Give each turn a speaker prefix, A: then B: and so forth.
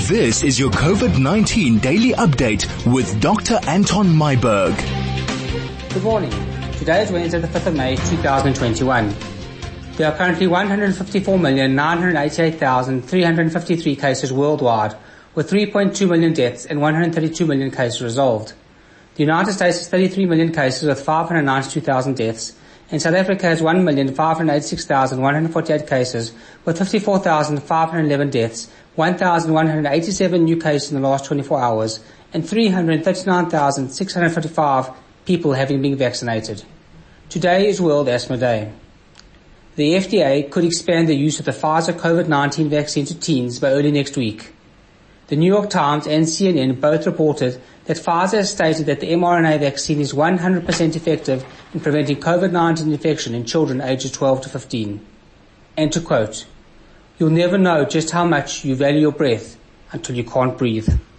A: This is your COVID-19 daily update with Dr. Anton Myburgh.
B: Good morning. Today is Wednesday the 5th of May 2021. There are currently 154,988,353 cases worldwide, with 3.2 million deaths and 132 million cases resolved. The United States has 33 million cases with 592,000 deaths, and South Africa has 1,586,148 cases with 54,511 deaths, 1,187 new cases in the last 24 hours, and 339,655 people having been vaccinated. Today is World Asthma Day. The FDA could expand the use of the Pfizer COVID-19 vaccine to teens by early next week. The New York Times and CNN both reported that Pfizer has stated that the mRNA vaccine is 100% effective in preventing COVID-19 infection in children ages 12 to 15. And to quote, "You'll never know just how much you value your breath until you can't breathe."